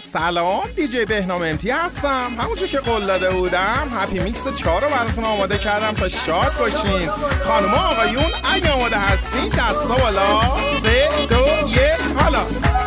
سلام، دیجی بهنام امتی هستم. همونجور که قول داده بودم هپی میکس 4 رو براتون آماده کردم تا شاد باشین. خانم آقایون اگه آماده هستین دستا بالا. 3 2 1 حالا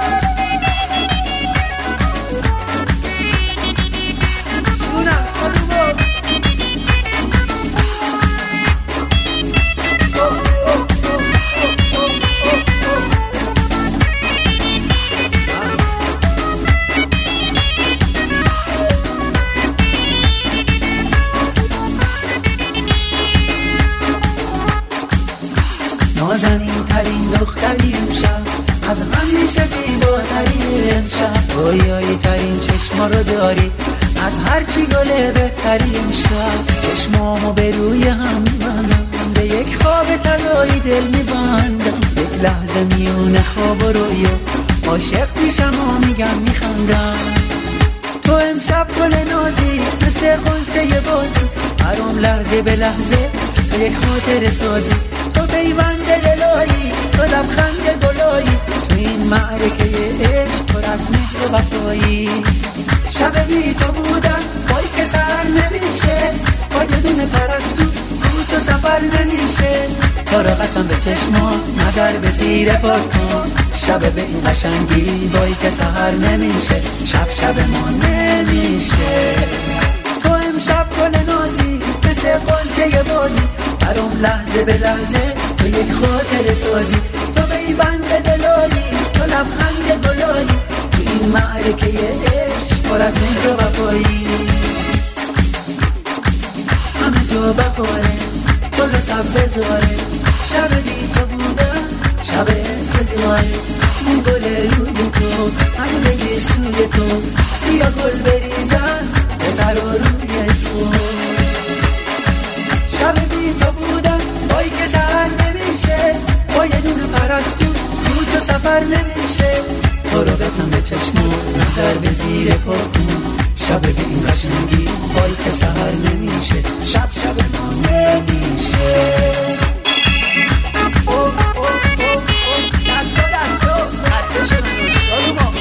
نازنین ترین دختری امشب، از همیشه زیباتری امشب، رویایی ترین چشما رو داری، از هرچی گله بهتری امشب. چشمامو به روی هم میبندم، به یک خواب طلایی دل میبندم، یک لحظه میونه خواب و رویا عاشق پیشم و میگم میخندم. تو امشب گل نازی مثل غنچه بازی، برام لحظه به لحظه تو یک خاطر سازی، تو پیوند دلایی، تو لبخند گلایی، تو این معرکه عشق پر از مهر و وفایی. شب بی تو بودم وای که سر نمیشه، با یه دونه پرستو کوچ و سفر نمیشه. تو را قسم به چشما نظر به زیر پا کن، شب به این قشنگی وای که سحر نمیشه، شب ما نمیشه. تو امشب گل نازی مثل قنچه بازی، برام لحظه به لحظه تو یک خاطر سازی، تو پیوند دلایی، تو لبخند گلایی، تو این معرکه عشق پر از مهر و وفایی. همه جا بخوره گل سبز زاره، شب بی تو بودم شب انتظاره، اون گل روی تو همه سوی تو، بیا گل بریزن به سر و روی تو. شب بی تو بودم وای که سهر نمیشه، با یه دونه پرستو کوچ و سفر نمیشه. تو رو بزن به چشمو نظر به زیر پا کن، شب بی این قشنگی وای که سهر نمیشه، شب ما نمیشه. دسته شدن اشتاد ما.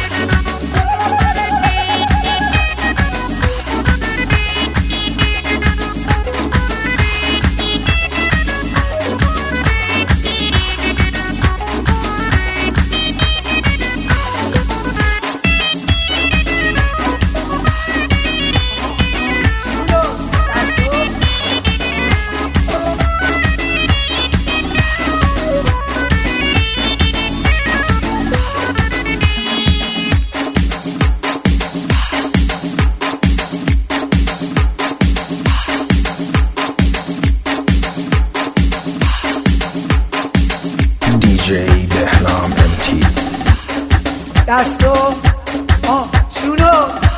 دستو شونو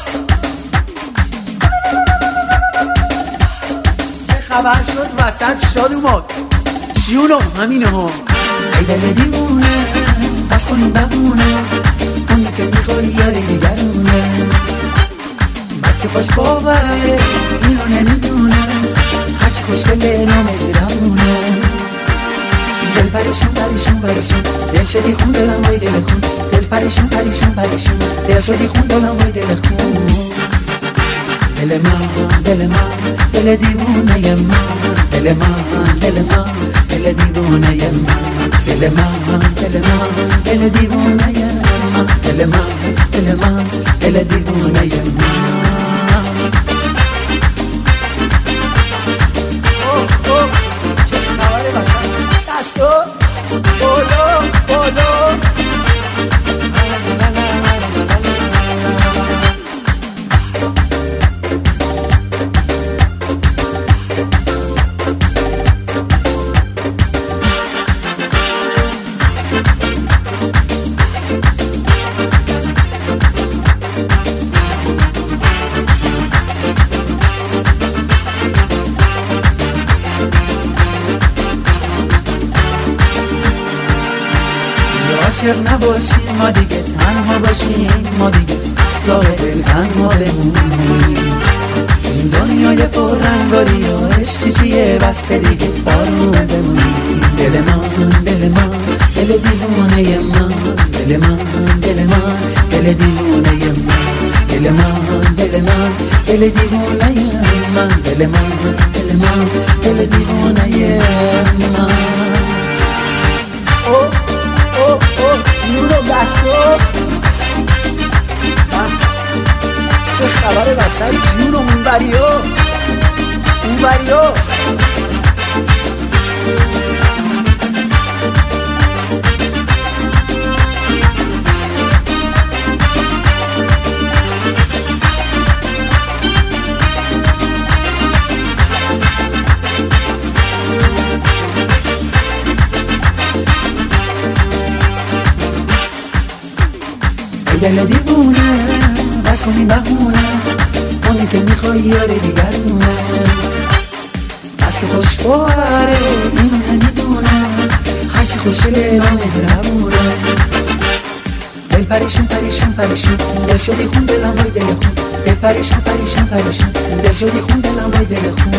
چه خبر شد وسط شاد اومد شونو همینه ها. ای دل دیوونه بس کنی بمونه، اونی که میخوری یاری دیگرونه، بس که خوش باوره میونه میدونه، هرچی خوشگله نامه دیرمونه. دل پریشون دل شدی خون دلم وای دل خون، دل پریشون دل شدی خون دلم وای دل خون. دل من دل دیوونه من، دل من دل دیوونه من، دل من دل دیوونه من، دل من دل دیوونه من. چه خبره واسه دستو بولو عاشق نباشیم ما دیگه، تنها باشیم ما دیگه، راه دل تنها بمونیم. این دنیای پررنگاری و عشقی چیه بس دیگه، آروم بمونیم. دل من دل دیوانه من، دل من دل دیوانه من. دل من دل من دل دیوانه من دل من دل من دل دیوانه من او او او نورو دستو چه خبره وسط جون اون بریا دل دیوونه بس کنی بهونه اونی که میخوای یاره دیگرونه بس که خوش باره اینو نمیدونه هرچی خوشگله را مهربونه دل پریشون پریشون پریشون دل شدی خون دلم وای دل خون دل پریشون پریشون پریشون دل شدی خون دلم وای دل خون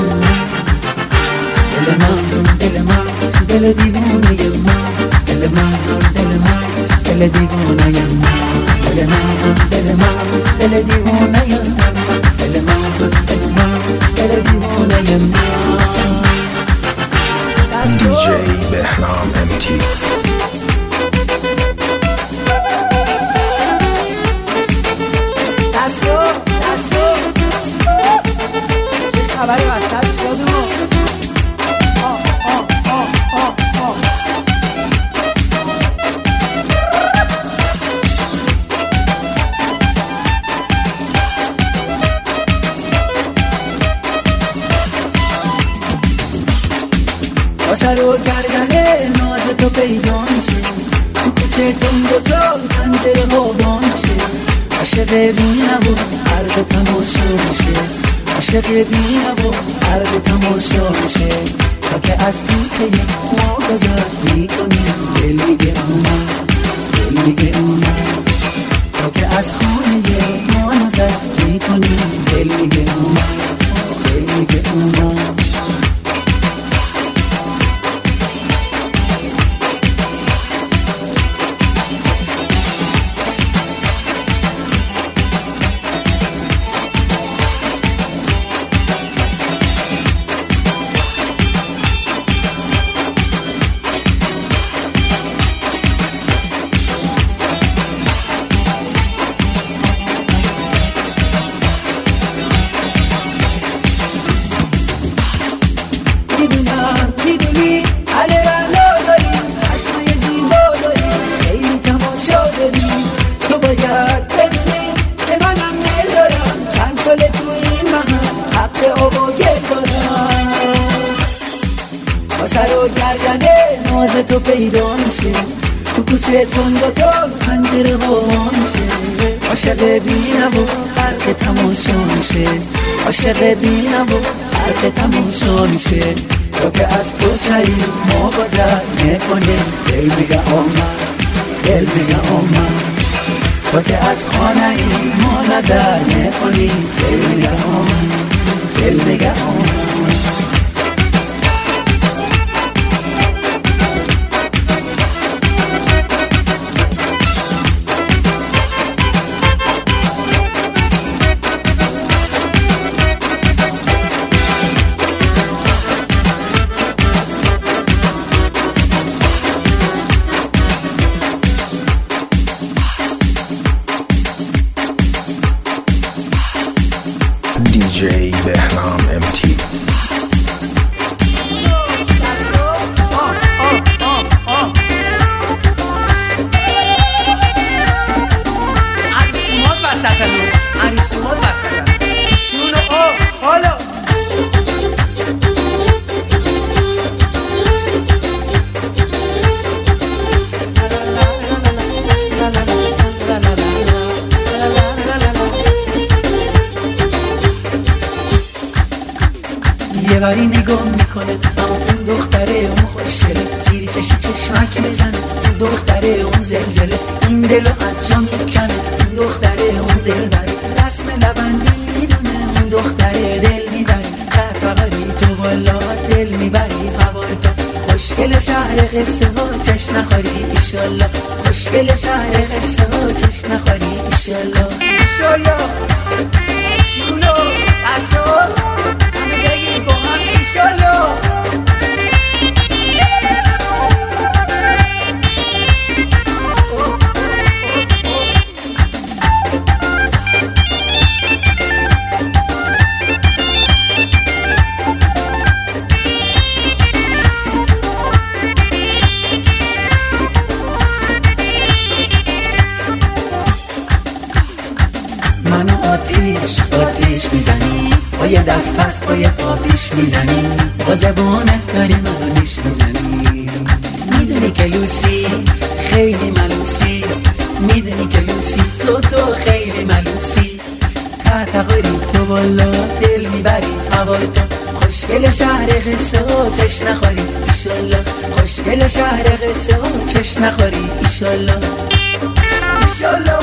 دل من دل من دل دیوونه من دل من دل من دل دیوونه من دل من دل من دل دیوانه من دل من دل من دل دیوانه من دیجی بهنام امتی دستو چه خبری وسط شد سر و گردنه ناز تو پیدا میشه تو کوچه تون دوتا پنجره ها با میشه عاشق بینم و عرض تماشا میشه عاشق بینم و عرض تماشا میشه تا که از کوچه ما گذر میکنیم دل میگه اومد دل میگه اومد تا که از خونه ما نظر میکنیم دل میگه اومد دل میگه اومد تو پیدا میشه تو کوچه تندتا پنجره ها میشه عاشق بینم و حرف تماشا میشه عاشق بینم و حرف تماشا میشه تا که از کوچه ما گذر میکنیم دل میگه آمد دل میگه آمد تا که از خانه ما نظر میکنیم دل میگه آمد دل میگه آمد دیجی بهنام امتی یه باری نگاه میکنه اما اون دختره اون خوشگله زیر چشی چشمک میزنه اون دختره اون زلزله این دلو از جا میکنه اون دختره اون دل بره رسم لبندی میدونه اون دختره دل میبره فقری تو بالا دل میبری هوای تو خوشگل شهر قصه ها چش نخوری ایشالله خوشگل شهر قصه ها چش نخوری ایشالله ایشالله منو آتیش میزنی، با یه دست پس با یه پا پیش میزنی، با زبونت داری منو نیش میزنی. میدونی که لوسی خیلی ملوسی، میدونی که لوسی تو خیلی ملوسی. تقری تو بالا دل میبری هوای تو، خوشگل شهر قصه ها چش نخوری ایشالله، خوشگل شهر قصه ها چش نخوری ایشالله ایشالله.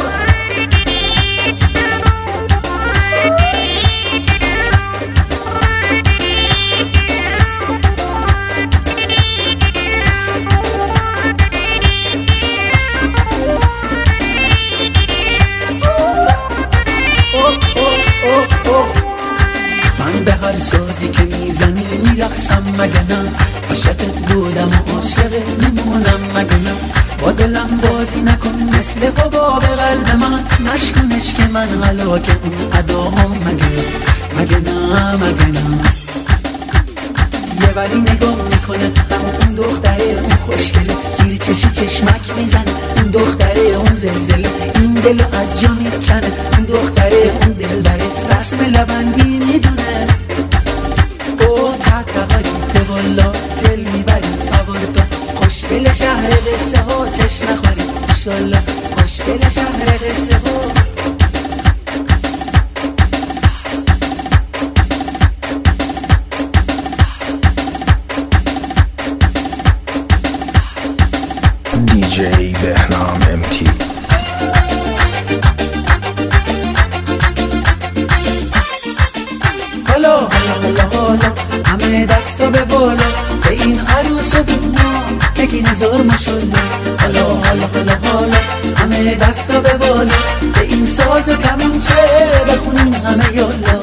من به هر سازی که میزنی میرقصم مگه نه، عاشقت بودم و عاشق میمونم مگه نه. با دلم بازی نکن مثل حباب قلب من، نشکنش که من هلاک اون اداهم مگه نه. یه ولی نگاه میکنه اون دختره اون خوشگله، زیر چشمک میزنه اون دختره اون زلزله، این دلو از جا میکنه اون دختره اون دلبره، رسم لبندی میدونه. او تقری تو بالا دل میبری هوار تو، خوشگل شهر قصه ها چش نخوری ایشالله، خوشگل شهر قصه ها. DJ بهنام MT. حالا همه دستا به بالا، به این عروس و دونا بگی نزار ماشالله. حالا همه دستا به بالا، به این ساز و کمانچه بخونین همه یالا.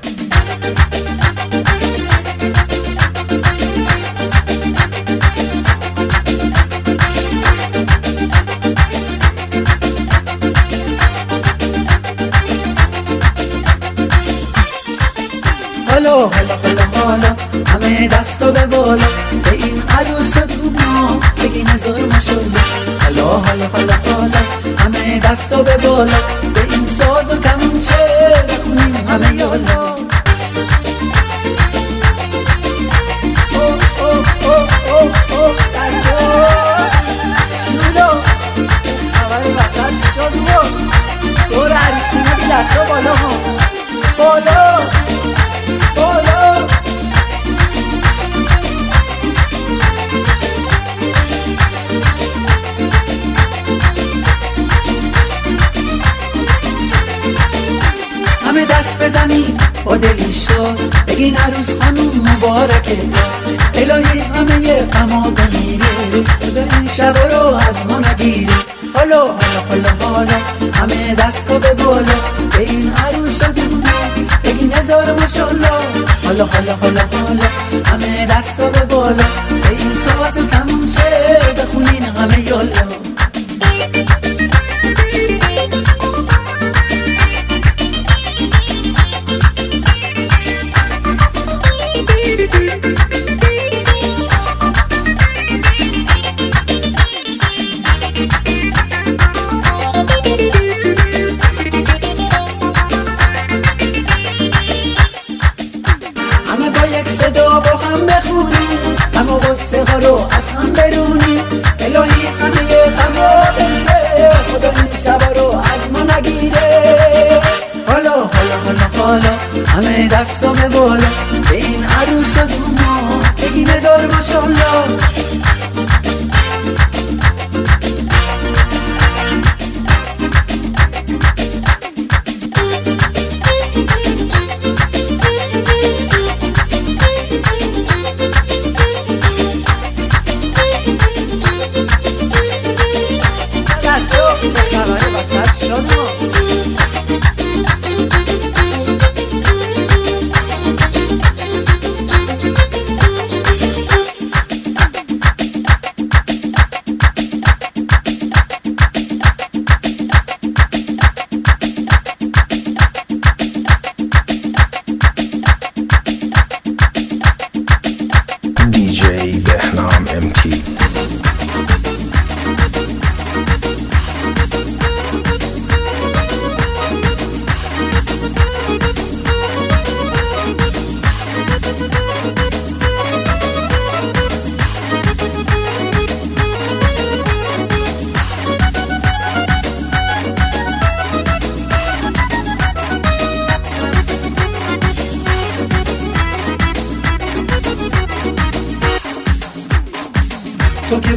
حالا همه دستا به بالا، به این عروس و دونا بگی نزار ماشالله. حالا همه دستا به بالا، به این ساز و کمانچه بخونیم همه یالا. شلولو خبر وسط شد و دور عروس میمونی دستا بالا ها بالا. همه دست بزنی با دلی شد، بگین عروس خانوم مبارکه، الهی همه غما بمیره، به این شب رو از ما نگیره. حالا همه دستا به بالا، به این عروس و دونا بگین هزار ماشالله. حالا همه دستا به بالا، به این ساز و کمانچه بخونین همه یالا. همه با یک صدا با هم بخونیم، همه غصه ها رو از هم برونیم.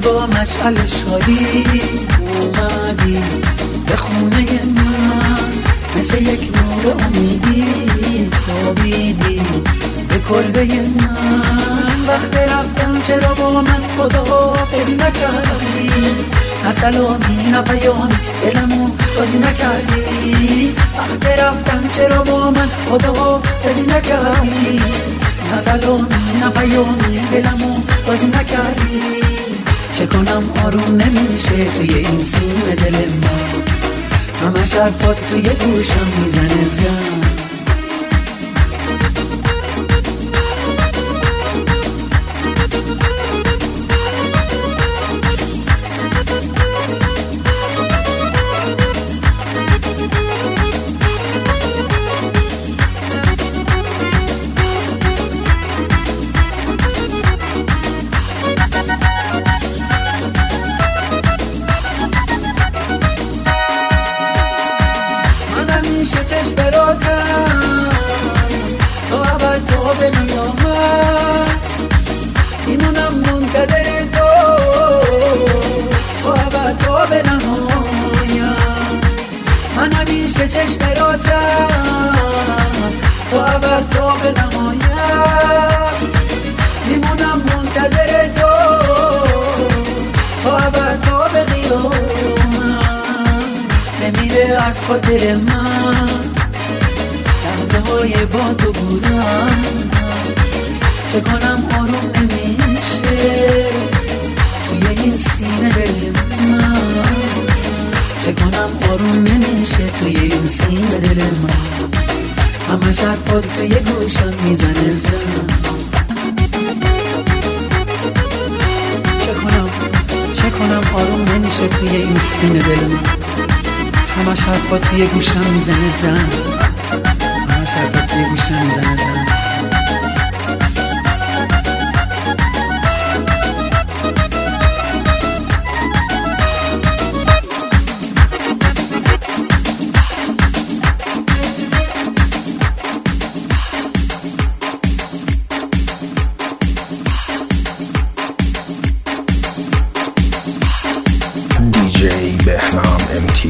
با مشعل شادی اومدی به خونه من، مثل یک نور امیدی خوابیدی به کلبه من. وقت رفتم چرا با من خداحافظی نکردی؟ نه سلامی نه پیامی دلمو بازی نکردی. وقت رفتم چرا با من خداحافظی نکردی؟ نه سلامی نه پیامی دلمو بازی نکردی. چه کنم آروم نمیشه توی این سینه دل من، همش حرفات توی گوشم میزنه زن. چشم براتم تو اول تو به میامد، میمونم منتظر تو اول تو به نمایم. من همیشه چشم براتم تو اول تو به نمایم، میمونم منتظر تو اول تو به قیامم. نمیره از خاطر من لحظه های با تو بودم، چه کنم آروم نمیشه توی این سینه دل من، چه کنم آروم نمیشه توی این سینه دل من. همه حرفات توی گوشم میزنه زن. چه کنم آروم نمیشه توی این سینه دل من، همش حرفات توی گوشم میزنه زن، همش حرفات توی گوشم میزنه زن. DJ بهنام MT.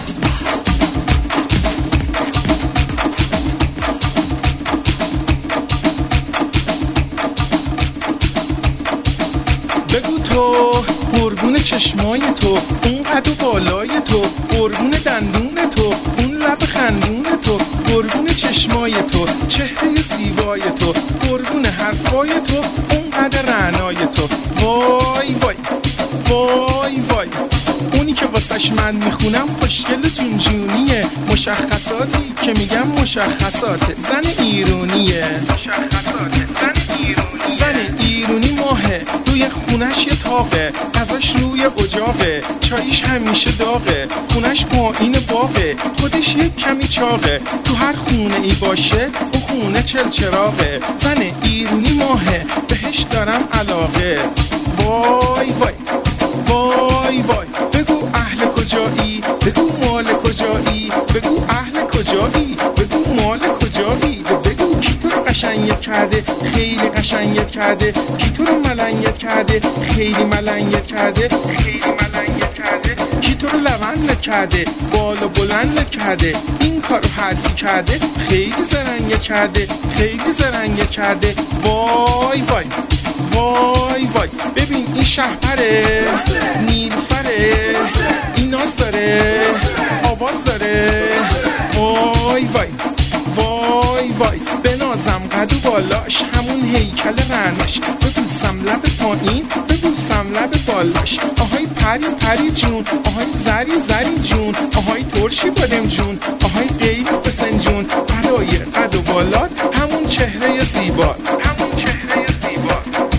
بگو تو قربون چشمای تو، اون قد و بالای تو، قربون دندون تو، اون لب خندون تو، قربون چشمای تو، چهره زیبای تو، قربون حرفای تو، اون قد رعنای تو. وای وای وای وای، اونی که واسش من میخونم خوشگل جونجونیه، مشخصاتی که میگم مشخصاته، زن ایرونیه، مشخصاته زن ایرونی ماهه، روی خونش یه تاقه، غذاش روی اجاقه، چاییش همیشه داغه، خونش پایین باغه، خودش یک کمی چاقه، تو هر خونه ای باشه اون خونه چلچراغه. زن ایرونی ماهه، بهش دارم علاقه. وای وای وای وای، بگو اهل کجایی، بگو مال کجایی، بگو اهل کجایی، بگو مال کجایی، بگو کی تو رو قشنگت کرده، خیلی قشنگت کرده، کی تو رو ملنگت کرده، خیلی ملنگت کرده، خیلی ملنگت کرده، کی تو رو لبنت کرده، بالا بلندت کرده، این کارو هر کی کرده، خیلی زرنگت کرده، خیلی زرنگت کرده. وای وای وای وای، ببین این شهپره، نیلوفره، این ناز داره، آواز داره. وای وای وای وای، بنازم قد و بالاش، همون هیکل رنش، ببوسم لب پایین، ببوسم لب بالاش. آهای پری پری جون، آهای زری زری جون، آهای ترشی بادم جون، آهای غیر فسنجون، برای قد و بالات همون چهره زیبا، همون چهره زیبا.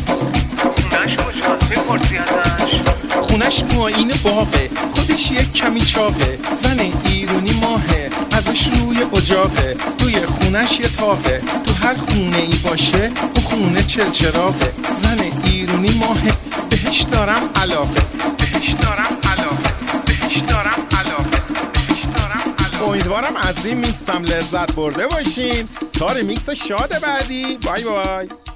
خونش پایین باغه، خودش یک کمی چاقه، زن ایرونی ماهه، ازش روی اجاقه، روی خونش یه تاقه، تو هر خونه ای باشه اون خونه چلچراغه. زن ایرونی ماهه، بهش دارم علاقه، بهش دارم علاقه، بهش دارم علاقه، بهش دارم علاقه. امیدوارم از این میکسم لذت برده باشین. تا ریمیکس شاد بعدی. بای بای.